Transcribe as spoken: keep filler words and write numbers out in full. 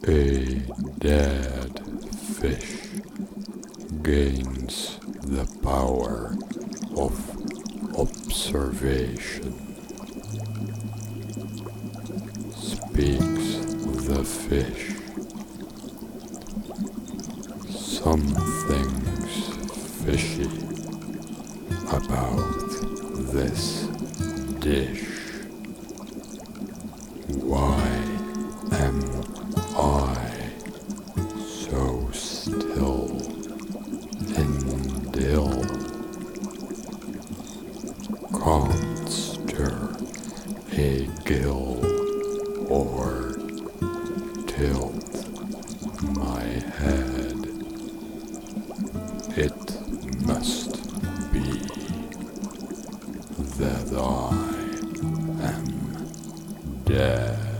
A dead fish gains the power of observation. Speaks the fish. Something's fishy about this dish. Why am I so still and ill? Can't stir a gill or tilt my head. It must be that I am dead.